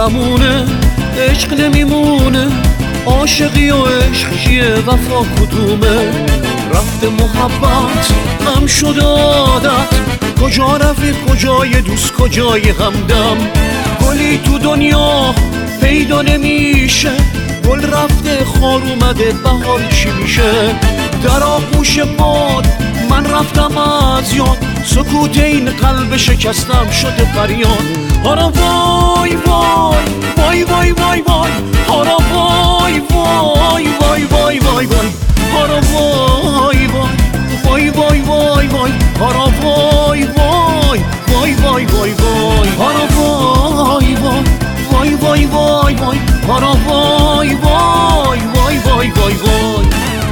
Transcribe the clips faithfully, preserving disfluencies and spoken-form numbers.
زمونه عشق نمیمونه، عاشقی و عشق چیه وفا کدومه؟ رفت محبت غم شد عادت، کجا رفی کجای دوست کجای همدم؟ گلی تو دنیا پیدا نمیشه، گل رفته خار اومده بهار چی میشه؟ در آغوش باد من رفتم از یاد، سکوت این قلب شکستم شده فریاد. هارا وای وای وای وای وای وای، هارا وای وای وای وای وای وای، هارا وای وای وای وای وای وای، هارا وای وای وای وای وای وای، هارا وای وای وای وای وای، هارا وای وای وای وای وای وای.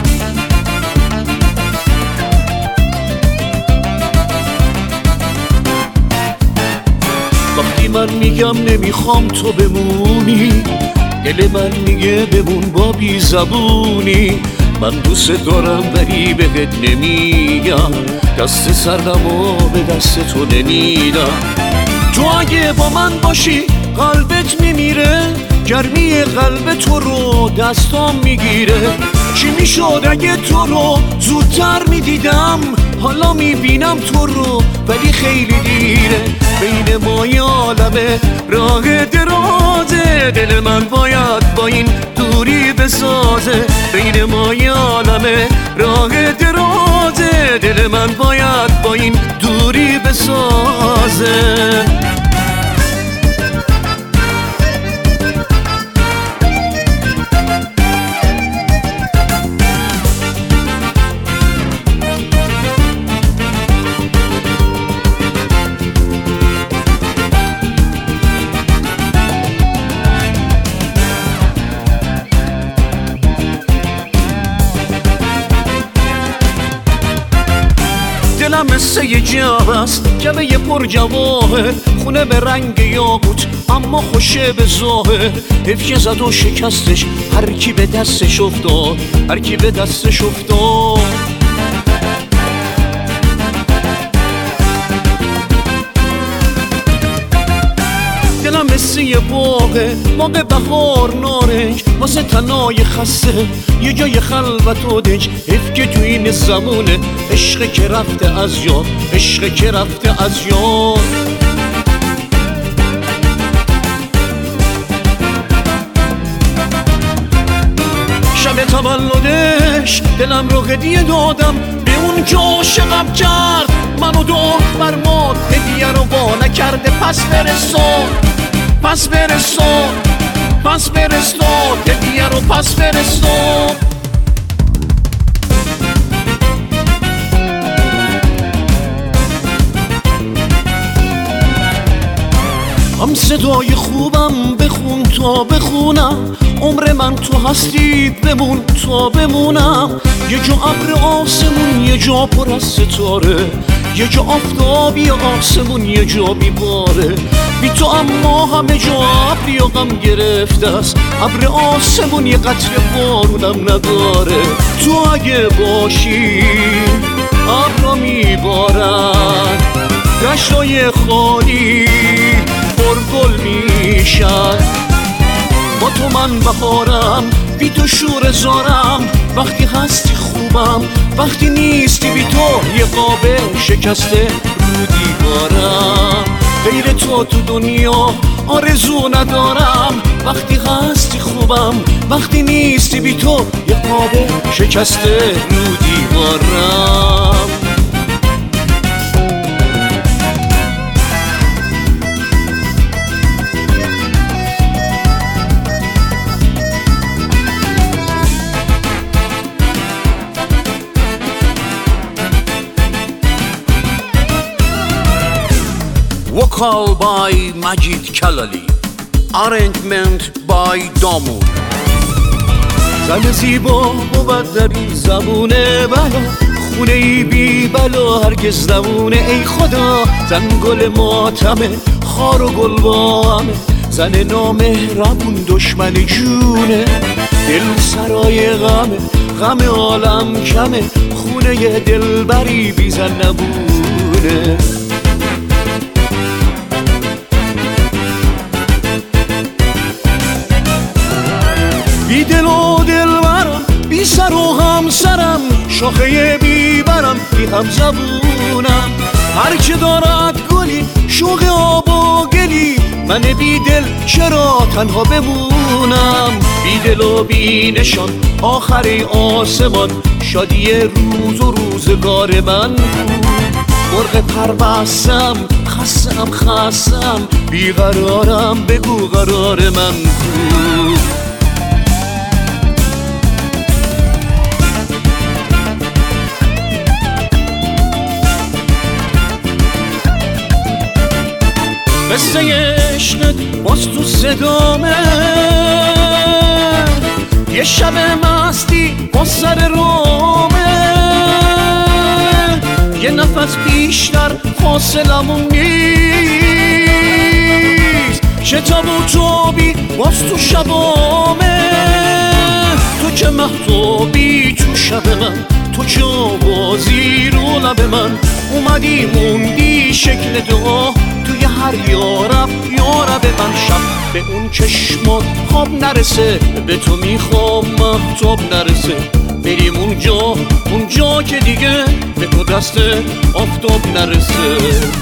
وقتی من میگم نمیخوام تو بمونی، دل من میگه بمون با بی زبونی. من دوست دارم ولی بهت نمیگم، دست سردم و به دست تو نمیدم. تو اگه با من باشی قلبت میمیره، گرمی قلب تو رو دستام میگیره. چی میشد اگه تو رو زودتر میدیدم؟ حالا میبینم تو رو ولی خیلی دیره. بین ما یه عالمه راه درازه، دل من باید با این دوری بسازه. بین ما یه عالمه راه درازه، دل من باید با این دوری بسازه. دلم مثل یه جعبه است، جعبه یه پر جواهر، خونه به رنگ یاقوت اما خوشه به ظاهر. حیف زد و شکستش هر کی به دستش افتاد، هر کی به دستش افتاد. دلم مثل یه باغه، باغ بهار نارنج، واسه تنای خسته یه جای خلوت و دنج. حیف که تو این زمونه عشق که رفته از یاد، عشق که رفته از یاد. شب تولدش دلم رو هدیه دادم به اون که عاشقم کرد، منو داد فرماد هدیه رو وا نکرده. پس برساد پس برساد پس برساد هدیه رو پس برساد. هم صدای خوبم بخون تا بخونم، عمر من تو هستی بمون تا بمونم. یه جا ابر آسمون یه جا پر از ستاره، یه جا آفتابی آسمون یه جا بیباره. بی تو اما همه جا ابری و غم گرفته است، ابر آسمون یه قطره بارونم نداره. تو اگه باشی ابرا میبارن، دشتای خالی پرگل میشن. با تو من بهارم، بی تو شور زارم. وقتی هستی خوبم، وقتی نیستی بی تو یه قاب شکسته رو دیوارم. غیر تو تو دنیا آرزو ندارم. وقتی هستی خوبم، وقتی نیستی بی تو یه قاب شکسته رو دیوارم. Vocal by Majid Kalali, arrangement by Damoud. زن زیبا بود در این زمونه بلا، خونه ای بی بلا هرگز نمونه. ای خدا زن گل ماتمه، خار و گل بامه. زن نامهربون دشمن جونه، دل سرای غمه، غم عالم کمه. خونه دلبری بی زن نبونه. شاخه بیبرم بی هم زبونم. هر که دارد گلی شوق آب و گلی، من بی دل چرا تنها بمونم؟ بی دل و بی نشان آخر آسمان، شادی روز و روزگار من بود. مرغ پر بستم خستم خستم، بیقرارم بگو قرار من بود. قصه عشقت باز تو صدامه، یه شب مستی باز سر رامه، یه نفس بیشتر فاصلمون نیست، شتاب و تابی باز تو شبامه. تو که مهتابی تو شب من، تو که آوازی رو لب من، اومدی موندی شکل دعا توی هر یارب یارب من. شب به اون چشمات خواب نرسه، به تو میخوام مهتاب نرسه، بریم اونجا اونجا که دیگه به تو دست آفتاب نرسه.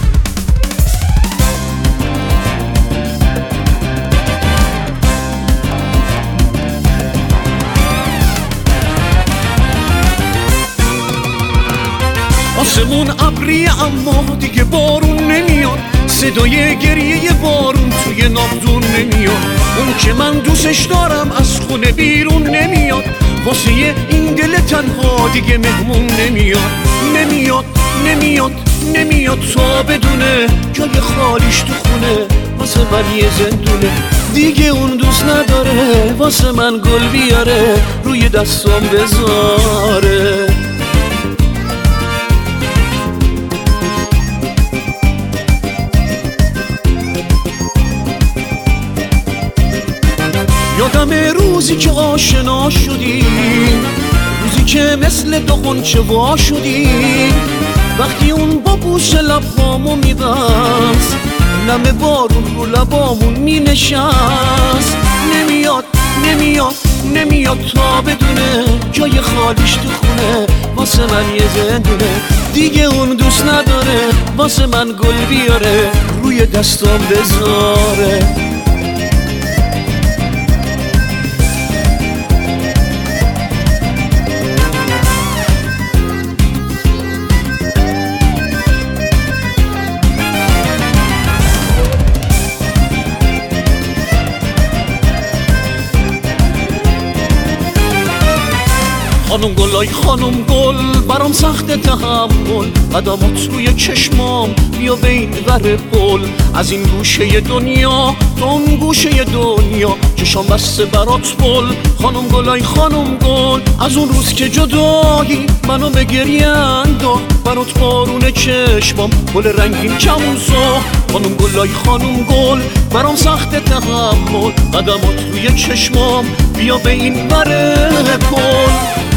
آسمون ابری اما دیگه بارون نمیاد، صدای گریه بارون توی ناودون نمیاد. اون که من دوستش دارم از خونه بیرون نمیاد، واسه این دل تنها دیگه مهمون نمیاد. نمیاد نمیاد نمیاد تا بدونه جای خالیش تو خونه، واسه من یه زندونه. دیگه اون دوست نداره واسه من گل بیاره، روی دستام بذاره. یادم روزی که آشنا شدیم، روزی که مثل دو غنچه وا شدیم، وقتی اون با بوس لبامو میبست، نم بارون رو لبامون مینشست. نمیاد نمیاد نمیاد تا بدونه جای خالیش تو خونه، واسه من یه زندونه. دیگه اون دوست نداره واسه من گل بیاره، روی دستام بذاره. خانم گل آی خانم گل، برام سخت تحمل، قدمات روی چشمام بیا بین ور پل. از این گوشه دنیا تا اون گوشه دنیا، چشام بسته برات پل. خانم گل آی خانم گل، از اون روز که جدایی منو به گریه انداخت، برات بارون چشمام گل رنگین کمون ساخت. خانم گل آی خانم گل، برام سخت تحمل، قدمات روی چشمام بیا بین ور پل.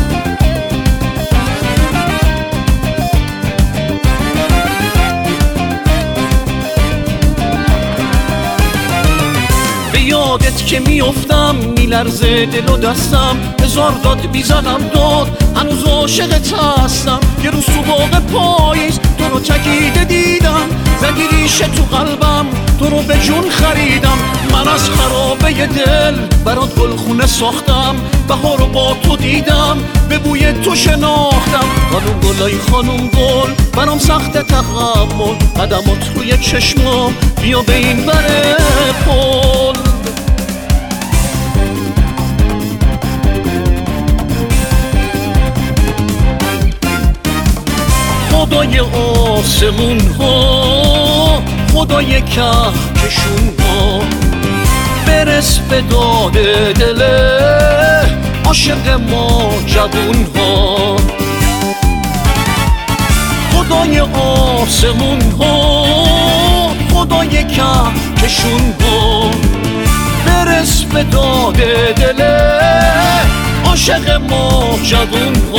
یادت که میافتم میلرزه دل و دستم، هزار داد بیزنم داد هنوز عاشقت هستم. یه روز تو باغ پاییز تو رو تکیده دیدم، زدی ریشه تو قلبم تو رو به جون خریدم. من از خرابه دل برات گلخونه ساختم، بهار رو با تو دیدم به بوی تو شناختم. خانم گل آی خانم گل، برام سخت تحمل، قدمات روی چشمام بیا به این ور پل. خدای آسمون ها، خدای کهکشون ها، برس به داد دل عاشق ما جوون ها. خدای آسمون ها، خدای کهکشون ها، برس به داد دل عاشق ما جوون